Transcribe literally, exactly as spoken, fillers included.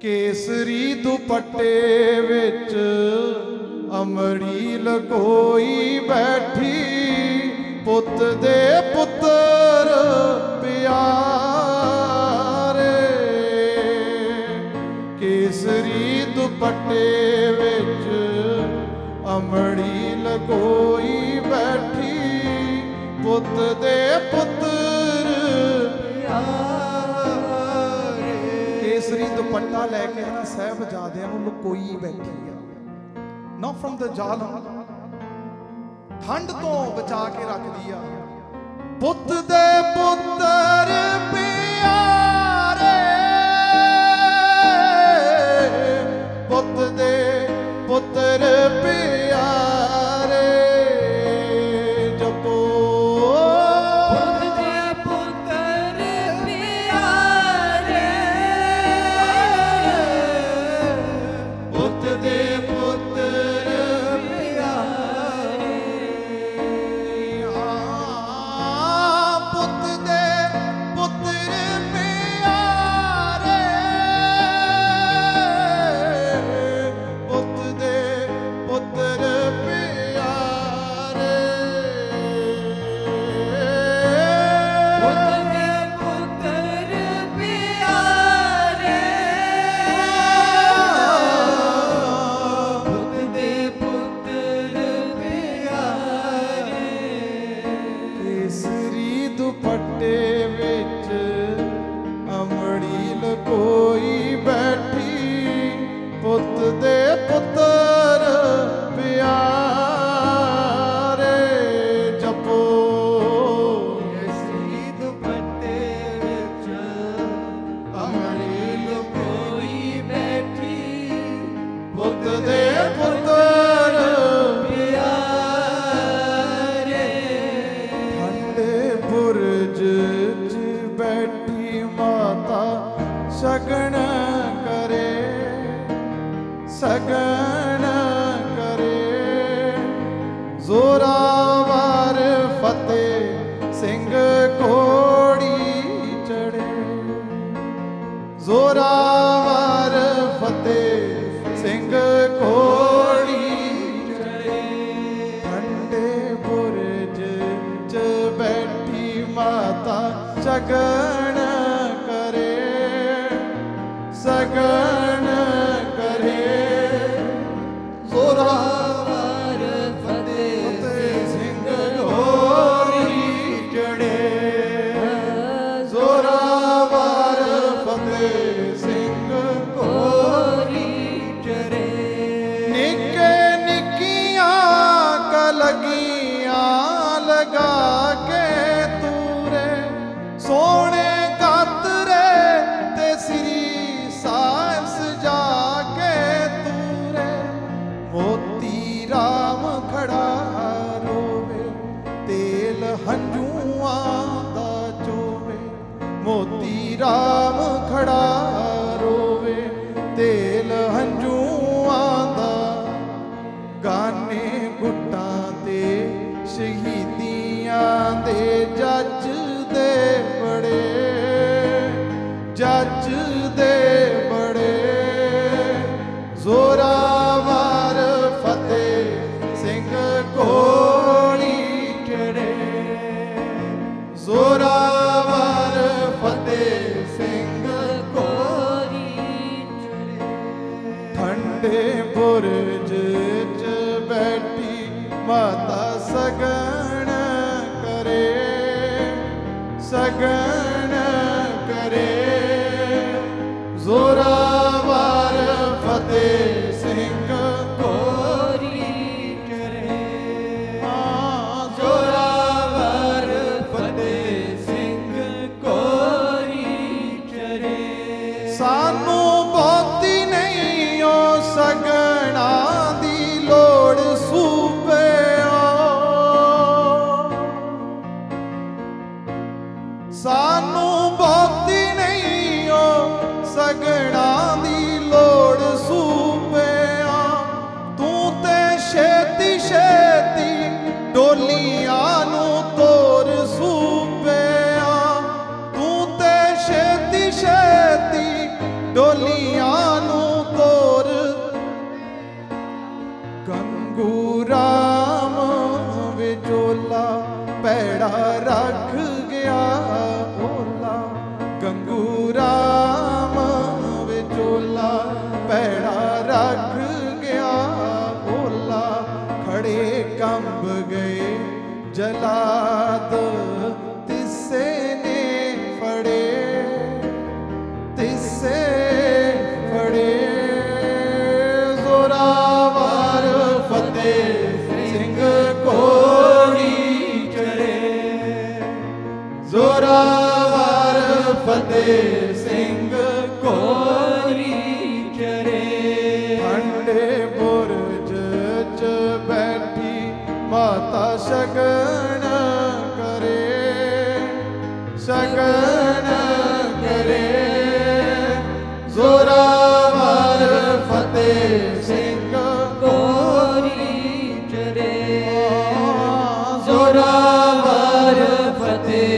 ਕੇਸਰੀ ਦੁਪੱਟੇ ਵਿੱਚ ਅਮੜੀ ਲਕੋਈ ਬੈਠੀ, ਪੁੱਤ ਦੇ ਪੁੱਤਰ ਪਿਆਰੇ। ਕੇਸਰੀ ਦੁਪੱਟੇ ਵਿੱਚ ਅਮੜੀ ਲਕੋਈ ਬੈਠੀ, ਪੁੱਤ ਦੇ ਪੁੱਤਰ ਪਿਆਰੇ। ਕੇਸਰੀ ਦੁਪੱਟਾ ਲੈ ਕੇ ਨਾ ਸਾਹਿਬਜ਼ਾਦਿਆਂ ਨੂੰ ਲੁਕੋਈ ਬੈਠੀ ਆ, ਨਾ ਫਰਮ ਦ ਜ਼ਾਲਮ, ਠੰਡ ਤੋਂ ਬਚਾ ਕੇ ਰੱਖਦੀ ਆ। ਪੁੱਤ ਦੇ ਪੁੱਤਰ ਪਿਆਰੇ, ਪੁੱਤ ਦੇ ਪੁੱਤਰ ਪਿਆਰੇ, ਜਪੋ ਪੁੱਤ ਦੇ ਪੁੱਤਰ ਪਿਆਰੇ, ਪੁੱਤ ਦੇ ਪੁੱਤਰ ਪਿਆਰੇ। ਹਾਂ, ਪੁੱਤ ਦੇ ਪੁੱਤਰ ਪਿਆਰੇ, ਪੁੱਤ ਦੇ ਪੁੱਤਰ ਪਿਆਰੇ, ਪੁੱਤ ਦੇ ਪੁੱਤਰ ਪਿਆਰੇ, ਪੁੱਤ ਦੇ ਪੁੱਤਰ ਪਿਆਰੇ। ਕੇਸਰੀ ਦੁਪੱਟੇ ਵਿੱਚ ਅਮੜੀ ਲਕੋਈ ਬੈਠੀ, ਪੁੱਤ ਦੇ ਪੁੱਤਰ ਪਿਆਰੇ, ਜਪੋ ਕੇਸਰੀ ਦੁਪੱਟੇ ਵਿੱਚ ਅਮੜੀ ਲਕੋਈ ਬੈਠੀ, ਪੁੱਤ ਦੇ ਪੁੱਤਰ ਪਿਆਰੇ। ਠੰਡੇ ਬੁਰਜ 'ਚ ਬੈਠੀ ਮਾਤਾ ਸ਼ਗਨ ਕਰੇ, ਸ਼ਗਨ ਕਰੇ। ਜ਼ੋਰਾਵਰ ਫਤਿਹ ਸਿੰਘ ਘੋੜੀ ਚੜੇ, ਜ਼ੋਰਾਵਰ ਫਤਿਹ ਸਿੰਘ ਘੋੜੀ ਚੜੇ। ਠੰਡੇ ਬੁਰਜ 'ਚ ਬੈਠੀ ਮਾਤਾ ਸ਼ਗਨ ਕਰੇ, ਸ਼ਗਨ ਕਰੇ। ਜ਼ੋਰਾਵਰ ਫਤਿਹ ਸਿੰਘ ਘੋੜੀ ਚੜੇ, ਜ਼ੋਰਾਵਰ ਫਤਿਹ ਸਿੰਘ ਕੋਰੀ ਚੜੇ। ਨਿੱਕੇ ਨਿੱਕੀਆਂ ਕਲਗੀਆਂ ਲਗਾ ਕੇ ਤੂਰੇ, ਸੋਹਣੇ ਗਾਤਰੇ ਤੇ ਸ੍ਰੀ ਸਾਹਿਬ ਸਜਾ ਕੇ ਤੂਰੇ। ਮੋਤੀ ਰਾਮ ਖੜਾ ਰੋਵੇ, ਤੇਲ ਹੰਝੂਆਂ ਦਾ ਚੋਵੇ। ਮੋਤੀ ਰਾਮ ਖੜਾ ਰੋਵੇ, ਤੇਲ ਹੰਝੂਆਂ ਦਾ। ਗਾਨੇ ਗੁੱਟਾਂ ਤੇ ਸ਼ਹੀਦੀਆਂ ਦੇ ਜੱਜ ਦੇ ਬੜੇ, ਜੱਜ ਦੇ ਬੜੇ। ਜ਼ੋਰਾਵਰ ਫਤਿਹ ਸਿੰਘ ਘੋੜੀ ਚੜੇ, ਜ਼ੋਰਾਵਰ ਫਤਿਹ ਸਿੰਘ ਕੋਰੀ ਚੜੇ। ਠੰਡੇ ਬੁਰਜ 'ਚ ਬੈਠੀ ਮਾਤਾ ਸ਼ਗਨ ਕਰੇ, ਸ਼ਗਨ ਕਰੇ। ਜ਼ੋਰਾਵਰ ਫਤਿਹ ਸਿੰਘ ਕੋਰੀ ਚੜੇ। ਹਾਂ, ਜ਼ੋਰਾਵਰ ਫਤਿਹ ਸਿੰਘ ਕੋਰੀ ਚੜੇ। ਸਾਨੂੰ ਬਹੁਤੀ ਨਹੀਂ ਓ ਸ਼ਗਨਾਂ ਦੀ ਲੋੜ ਸੂਬਿਓ, ਸਾਨੂੰ ਬਹੁਤੀ ਨਹੀਂ ਓ ਸ਼ਗਨਾਂ ਫਤਿਹ ਸਿੰਘ ਕੋਰੀ ਚਰੇ ਜ਼ੋਰਾਵਰ ਫਤਿਹ